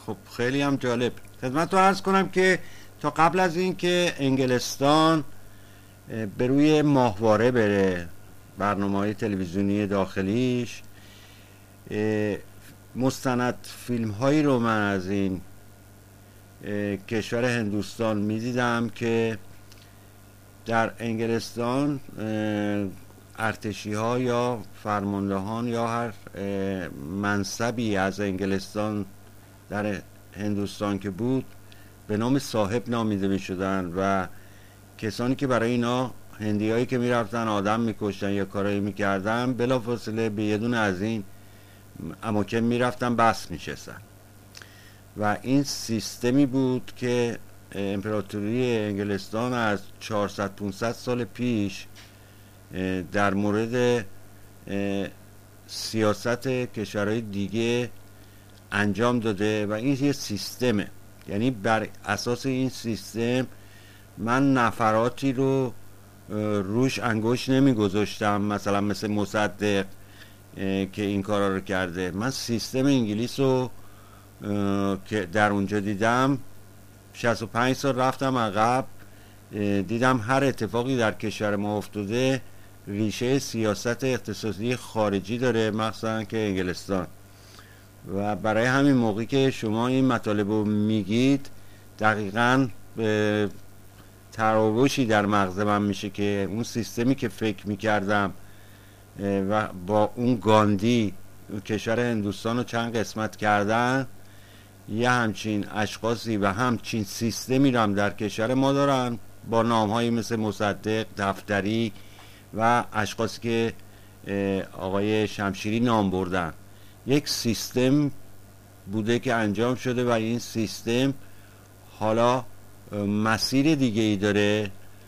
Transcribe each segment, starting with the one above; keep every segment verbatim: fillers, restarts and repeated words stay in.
خب خیلی هم جالب. خدمت رو عرض کنم که تا قبل از این که انگلستان به روی ماهواره بره، برنامه‌های تلویزیونی داخلیش، مستند فیلم هایی رو من از این کشور هندوستان میدیدم که در انگلستان ارتشی ها یا فرماندهان یا هر منصبی از انگلستان در هندوستان که بود به نام صاحب نامیده می شدن و کسانی که برای اینا هندی هایی که می رفتن آدم می کشتن یا کارایی می کردن بلافاصله به یه دونه از این اماکن می رفتن بس می شستن. و این سیستمی بود که امپراتوری انگلستان از چهارصد پانصد سال پیش در مورد سیاست کشورهای دیگه انجام داده و این یه سیستمه. یعنی بر اساس این سیستم من نفراتی رو روش انگشت نمی گذاشتم، مثلا مثل مصدق که این کارا رو کرده. من سیستم انگلیس رو که در اونجا دیدم، شصت و پنج سال رفتم عقب، دیدم هر اتفاقی در کشور ما افتاده ریشه سیاست اقتصادی خارجی داره، مخصوصا که انگلستان. و برای همین موقعی که شما این مطالب رو میگید دقیقاً تراوشی در مغز من میشه که اون سیستمی که فکر میکردم و با اون گاندی کشور هندوستان رو چند قسمت کردن، یه همچین اشخاصی و همچین سیستمی رو هم در کشور ما دارن با نامهایی مثل مصدق، دفتری و اشخاصی که آقای شمشیری نام بردن. یک سیستم بوده که انجام شده و این سیستم حالا مسیر دیگه ای داره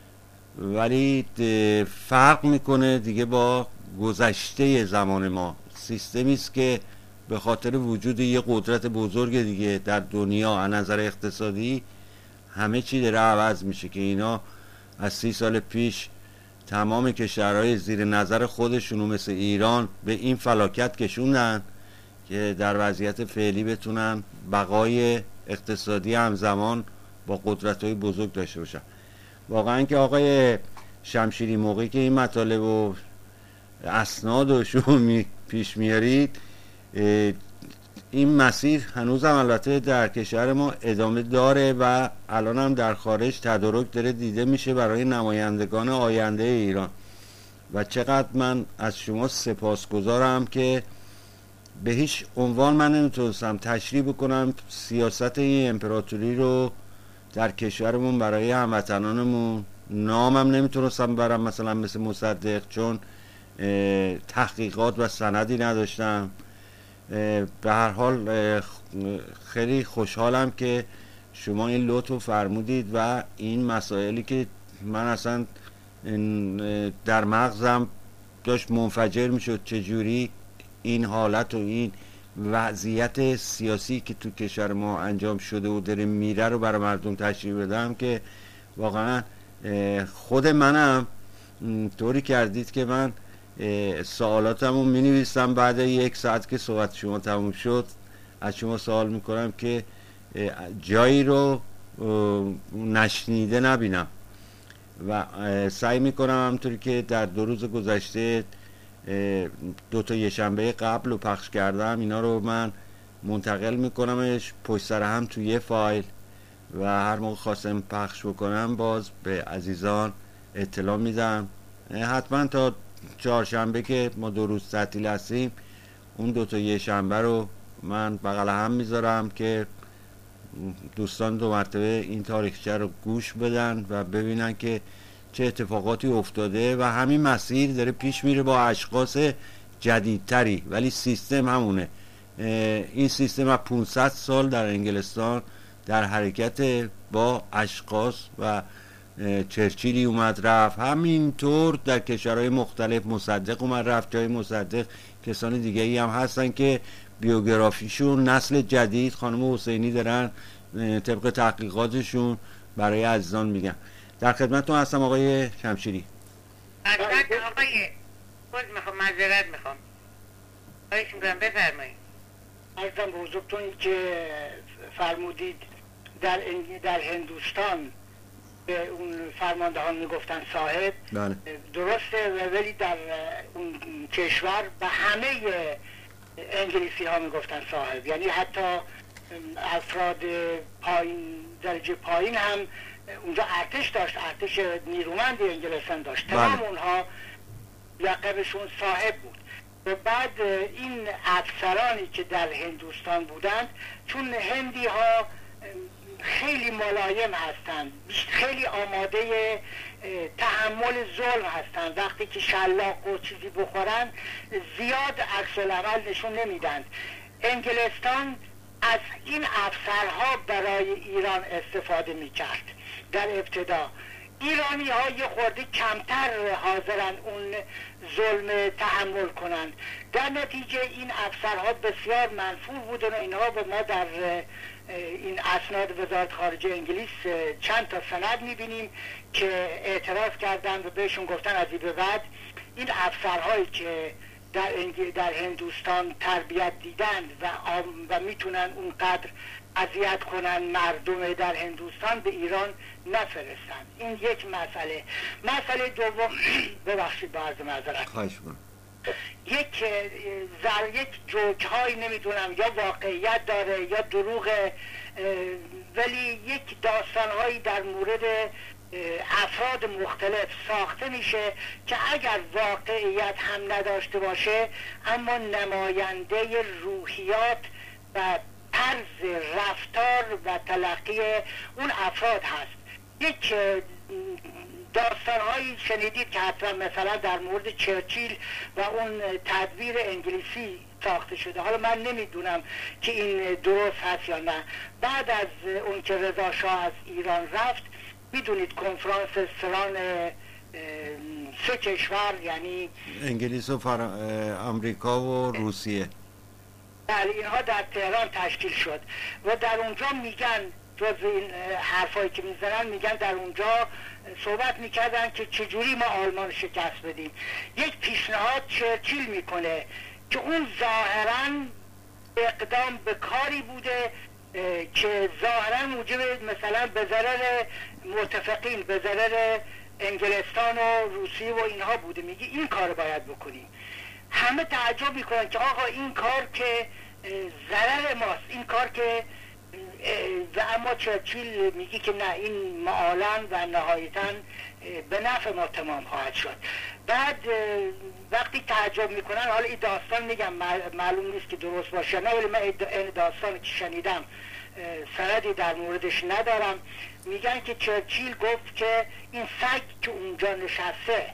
ولی فرق میکنه دیگه با گذشته زمان ما. سیستمی است که به خاطر وجود یه قدرت بزرگ دیگه در دنیا از نظر اقتصادی همه چی داره عوض میشه که اینا از سی سال پیش تمام کشورهای زیر نظر خودشونو مثل ایران به این فلاکت کشوندن که در وضعیت فعلی بتونن بقای اقتصادی همزمان با قدرت‌های بزرگ داشته باشن. واقعا که آقای شمشیری موقعی که این مطالب و اسناد و شما می پیش میارید، این مسیر هنوز هم البته در کشور ما ادامه داره و الان هم در خارج تدارک داره دیده میشه برای نمایندگان آینده ایران. و چقدر من از شما سپاسگزارم که به هیچ عنوان من نمیتونستم تشریح بکنم سیاست این امپراتوری رو در کشورمون برای هموطنانمون. نامم نمیتونستم برم مثلا مثل مصدق چون تحقیقات و سندی نداشتم. به هر حال خیلی خوشحالم که شما این لطف فرمودید و این مسائلی که من اصلا در مغزم داشت منفجر میشد چجوری این حالت و این وضعیت سیاسی که تو کشور ما انجام شده و داره میره رو برای مردم تشریح بدم که واقعا خود منم طوری کردید که من سوالاتم رو می نویسم بعد یک ساعت که صحبت شما تموم شد از شما سوال میکنم که جایی رو نشنیده نبینم و سعی میکنم همونطوری که در دو روز گذشته دو تا یه شنبه قبل رو پخش کردم اینا رو من منتقل میکنمش پشت سر هم توی یه فایل و هر موقع خواستم پخش بکنم باز به عزیزان اطلاع میدم. حتما تا چهارشنبه که ما دو روز تعطیل هستیم اون دو تا یه شنبه رو من بغل هم میذارم که دوستان دو مرتبه این تاریخچه رو گوش بدن و ببینن که چه اتفاقاتی افتاده و همین مسیر داره پیش میره با اشخاص جدیدتری ولی سیستم همونه. این سیستم از پانصد سال در انگلستان در حرکت با اشخاص و چرچیلی اومد رفت، همینطور در کشورهای مختلف مصدق اومد رفت جای مصدق کسان دیگه ای هم هستن که بیوگرافیشون نسل جدید خانم حسینی دارن طبق تحقیقاتشون برای عزیزان میگن. در خدمتتون هستم آقای شمشیری. البته آقای خود میخوام معذرت میخوام خواهش میکنم بفرمایید. عرضم به حضورتون که فرمودید در در هندوستان به اون فرماندهان میگفتن صاحب، بله. درسته، ولی در اون کشور به همه انگلیسی ها میگفتن صاحب، یعنی حتی افراد پایین درجه پایین هم اونجا ارتش داشت، ارتش نیرومند انگلستان داشت، تمام اونها لقبشون صاحب بود. و بعد این افسرانی که در هندوستان بودند، چون هندی ها خیلی ملایم هستند، خیلی آماده تحمل ظلم هستند، وقتی که شلاق و چیزی بخورن زیاد عکس العمل نشون نمیدند. انگلستان از این افسرها برای ایران استفاده میکرد. در ابتدا ایرانی ها یه خورده کمتر حاضرن اون ظلم تحمل کنند، در نتیجه این افسرها بسیار منفور بودن و اینها به ما در این اسناد وزارت خارجه انگلیس چند تا سند میبینیم که اعتراض کردن و بهشون گفتن از این به بعد این افسرهایی که در, در هندوستان تربیت دیدند و, و میتونن اونقدر اذیت کنن مردم در هندوستان به ایران نفرستن. این یک مسئله. مسئله دوم ببخشید با عرض معذرت، خواهش می‌کنم، یک زر یک جوک های نمیدونم یا واقعیت داره یا دروغه، ولی یک داستان هایی در مورد افراد مختلف ساخته میشه که اگر واقعیت هم نداشته باشه اما نماینده روحیات و طرز رفتار و تلقی اون افراد هست. یک داستان هایی شنیدید که حتما مثلا در مورد چرچیل و اون تدبیر انگلیسی ساخته شده، حالا من نمیدونم که این درست هست یا نه. بعد از اون که رضا شاه از ایران رفت، میدونید کنفرانس سران سه کشور یعنی انگلیس و فر... آمریکا و روسیه، بله، اینها در تهران تشکیل شد و در اونجا میگن، جز این حرفایی که میزنن، میگن در اونجا صحبت میکردن که چجوری ما آلمان شکست بدیم. یک پیشنهاد چرچیل میکنه که اون ظاهرا اقدام به کاری بوده که ظاهرا موجب مثلا به ضرر متفقین، به ضرر انگلستان و روسیه و اینها بوده. میگه این کار باید بکنیم. همه تعجب میکنن که آقا این کار که ضرر ماست، این کار که و اما چرچیل میگه که نه، این معالاً و نهایتاً به نفع ما تمام خواهد شد. بعد وقتی تعجب میکنن، حالا این داستان میگم معلوم نیست که درست باشه نه، ولی من این داستانی که شنیدم سندی در موردش ندارم، میگن که چرچیل گفت که این سگ که اونجا نشسته،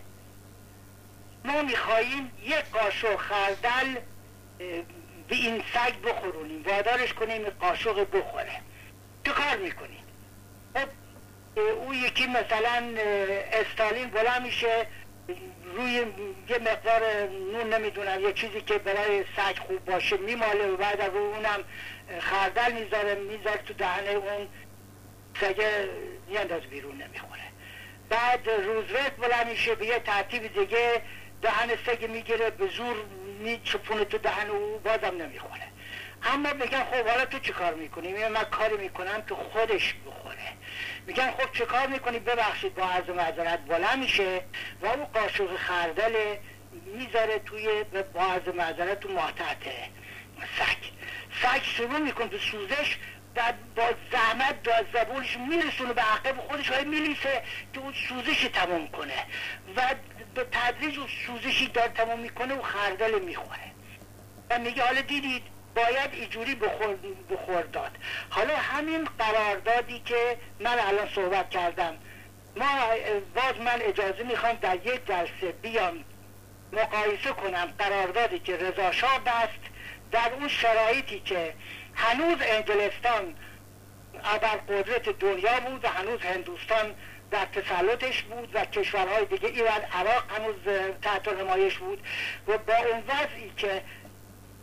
ما میخواییم یک قاشق خردل به این سگ بخورونیم، وادارش کنیم قاشق بخوره. چه کار میکنیم؟ خب او یکی مثلا استالین بلند میشه روی یه مقدار نون نمیدونم یه چیزی که برای سگ خوب باشه میماله و بعد از اونم خردل میذاره میذاره تو دهنه اون سگه، میانداز بیرون نمیخوره. بعد روزولت بلند میشه به یه ترتیب دیگه دهن سگ میگیره به زور میچپونه تو دهن او، بازم نمیخوره. اما میگن خب حالا تو چه کار میکنی؟ میگن من کاری میکنم که خودش بخوره. میگن خب چه کار میکنی؟ ببخشید با عرض معذرت بلند میشه و اون قاشق خردل میذاره توی با عرض معذرت تو ماهتحت سگ. سگ شروع میکنه به سوزش، بعد با زحمت از زبونش میرسونه به عقب خودش، های میلیسه که اون سوزش تمام کنه و به تدریج اون سوزشی دار تمام میکنه و خردل میخوره و میگه حالا دیدید باید اینجوری بخور, بخور داد. حالا همین قراردادی که من الان صحبت کردم، ما باز من اجازه میخوام در یک جلسه بیام مقایسه کنم قراردادی که رضا شاه بست در اون شرایطی که هنوز انگلستان ابرقدرت دنیا بود و هنوز هندوستان در تسلطش بود و کشورهای دیگه ایران، عراق هنوز تحت نمایش بود و با اون وضعی که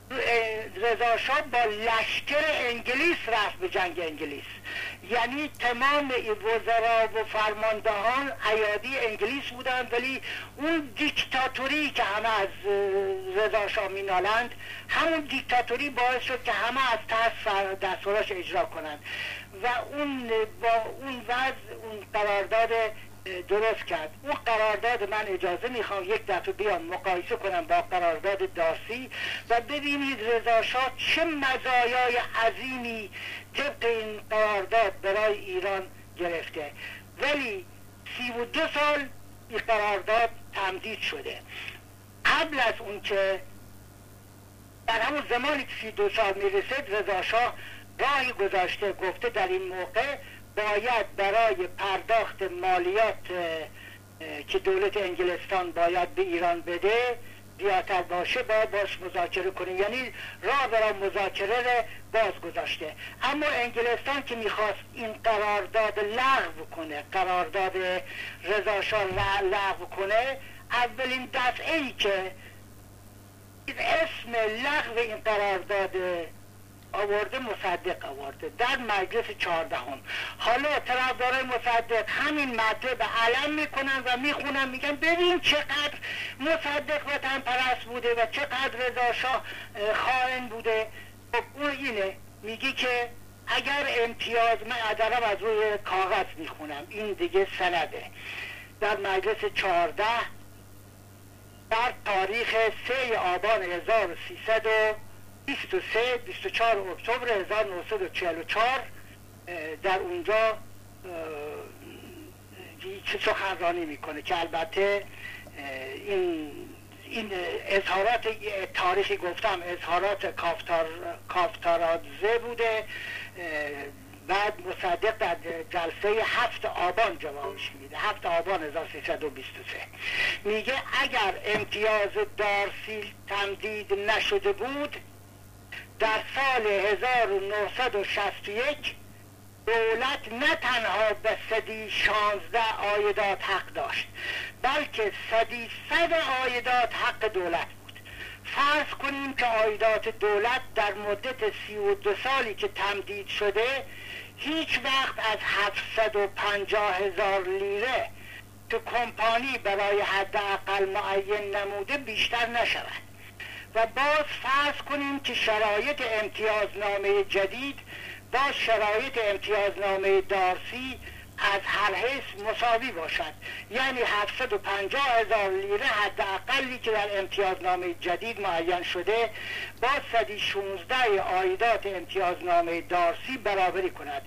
رضا شاه با لشکر انگلیس رفت به جنگ انگلیس، یعنی تمام وزرا و فرماندهان ایادی انگلیس بودند، ولی اون دیکتاتوری که همه از رضا شاه مینالند، همون دیکتاتوری باعث شد که همه از تحت دستوراش اجرا کنند و اون با اون وضع اون قرارداد درست کرد. اون قرارداد من اجازه میخوام یک دفعه بیام مقایسه کنم با قرارداد دارسی و ببینید رضا شاه چه مزایای عظیمی طبق این قرارداد برای ایران گرفته، ولی سی و دو سال این قرارداد تمدید شده. قبل از اون که در همون زمانی که سی و دو سال میرسید رضا شاه راهی گذاشته، گفته در این موقع باید برای پرداخت مالیات که دولت انگلستان باید به ایران بده زیادتر باشه، باید باش مذاکره کنیم، یعنی راه برای مذاکره رو باز گذاشته. اما انگلستان که میخواست این قرارداد لغو کنه، قرارداد رضا شاه لغو کنه، اولین دفعه ای که اسم لغو این قرارداد آورده مصدق آورده در مجلس چهاردهم. حالا طرفدارای مصدق همین مطلب علم میکنن و میخونن، میگن ببین چقدر مصدق وطن پرست بوده و چقدر رضا شاه خائن بوده. خب اون اینه، میگی که اگر امتیاز، من دارم از روی کاغذ میخونم، این دیگه سنده، در مجلس چهارده در تاریخ سه آبان هزار و سیصد و بیست و سه بیست و چهار اکتبر هزار و نهصد و چهل و چهار در اونجا چه سخنرانی میکنه که البته این این اظهارات تاریخی گفتم اظهارات کافتار کافتارادزه بوده. بعد مصدق در جلسه هفت آبان جوابش میده، هفت آبان هزار و سیصد و بیست و سه میگه اگر امتیاز دارسی تمدید نشده بود در سال هزار و نهصد و شصت و یک دولت نه تنها به صدی شانزده عایدات حق داشت، بلکه صدی صد عایدات حق دولت بود. فرض کنیم که عایدات دولت در مدت سی و دو سالی که تمدید شده هیچ وقت از هفتصد و پنجاه هزار لیره که کمپانی برای حداقل معین نموده بیشتر نشود و باز فرض کنیم که شرایط امتیازنامه جدید با شرایط امتیازنامه دارسی از هر حیث مساوی باشد، یعنی هفتصد و پنجاه هزار لیره حداقلی که در امتیازنامه جدید معین شده با صد و شانزده عایدات امتیازنامه دارسی برابری کند.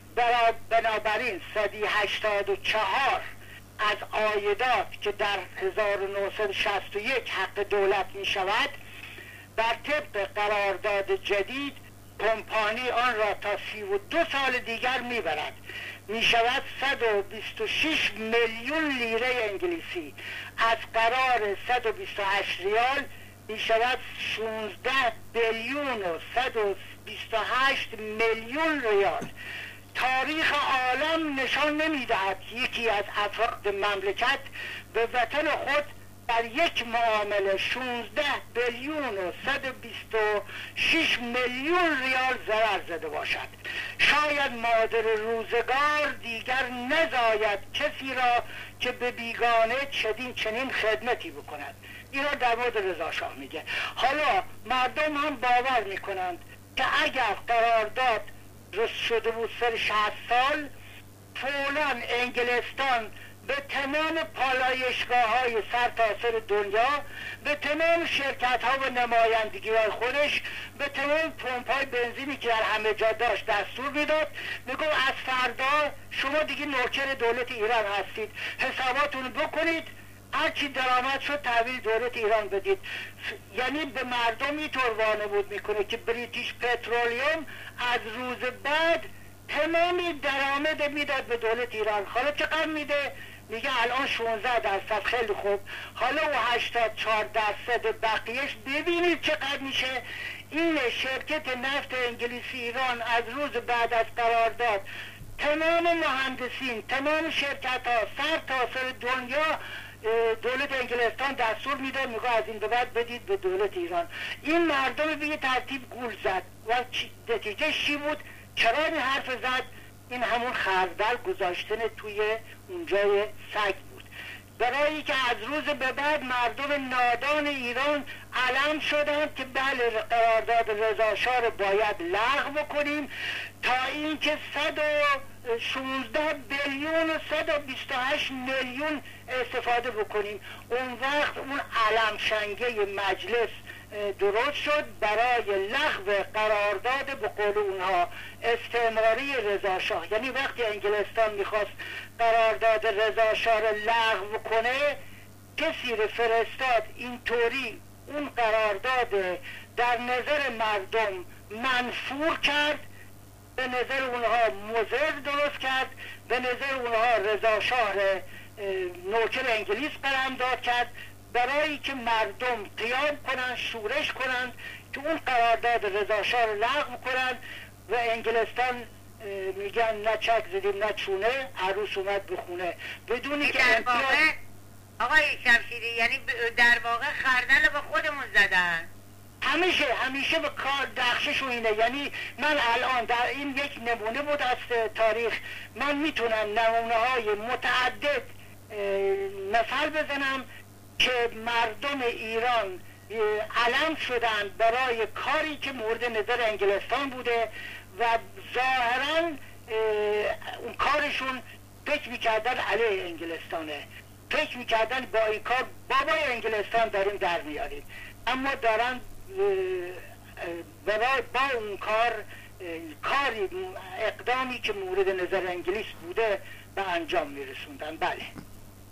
بنابراین صد و هشتاد و چهار از عایدات که در هزار و نهصد و شصت و یک حق دولت می شود بر طبق قرارداد جدید کمپانی آن را تا سی و دو سال دیگر میبرد، می شود صد و بیست و شش میلیون لیره انگلیسی. از قرار صد و بیست و هشت ریال می شود شانزده بیلیون و صد و بیست و هشت میلیون ریال. تاریخ عالم نشان نمیدهد یکی از افراد مملکت به وطن خود در یک معامله شانزده بیلیون و صد و بیست و شش میلیون ریال ضرر زده باشد. شاید مادر روزگار دیگر نزاید کسی را که به بیگانه چنین چنین خدمتی بکند. این را در مورد رضا شاه میگه. حالا مردم هم باور میکنند که اگر قرارداد رسید شده بود سر شصت سال، فولا انگلستان به تمام پالایشگاه های سر تا سر دنیا، به تمام شرکت ها و نمایندگی های خودش، به تمام پمپ های بنزینی که در همه جا داشت دستور میداد، میگو از فردا شما دیگه نوکر دولت ایران هستید، حساباتون بکنید، هرچی درآمد شد تحویل دولت ایران بدید. یعنی به مردم اینطور وانمود میکنه که بریتیش پترولیوم از روز بعد تمامی درآمد میداد به دولت ایران. حالا چقدر میده؟ میگه الان شانزده درصد، خیلی خوب. حالا و هشتاد و چهار درصد بقیهش ببینید چقدر میشه. این شرکت نفت انگلیسی ایران از روز بعد از قرارداد تمام مهندسین، تمام شرکت ها سر تا سر دنیا دولت انگلستان دستور میده، میگه از این به بعد بدید به دولت ایران. این مردم به یه ترتیب گول زد و نتیجه چی بود؟ چرا این حرف زد؟ این همون خردل گذاشتن توی اونجای سگ بود، برای که از روز به بعد مردم نادان ایران علم شدند که بله قرارداد رضا شاه رو باید لغو کنیم تا اینکه صد و شانزده بیلیون و صد و بیست و هشت میلیون استفاده بکنیم. اون وقت اون علم شنگه مجلس درست شد برای لغو قرارداد به قول اونها استعماری رضا شاه. یعنی وقتی انگلستان میخواست قرارداد رضا شاه رو لغو کنه، کسی رو فرستاد اینطوری اون قرارداد در نظر مردم منفور کرد، به نظر اونها مضر درست کرد، به نظر اونها رضا شاه نوکر انگلیس قلمداد کرد، برای که مردم قیام کنند، شورش کنند که اون قرارداد رضا شاه رو لغو کنند و انگلستان میگن نه چک زدیم نه چونه، عروس اومد به خونه، بدونی که در واقع آقای شمشیری یعنی در واقع خردل به خودمون زدن. همیشه همیشه به کار دخششون اینه. یعنی من الان در این یک نمونه بود از تاریخ، من میتونم نمونه های متعدد مثال بزنم که مردم ایران علم شدن برای کاری که مورد نظر انگلستان بوده و ظاهرا اون کارشون فکر میکردن علیه انگلستانه، فکر میکردن با این کار بابای انگلستان داریم در میاریم، اما دارن برای با اون کار کاری اقدامی که مورد نظر انگلیس بوده به انجام میرسوندن. بله.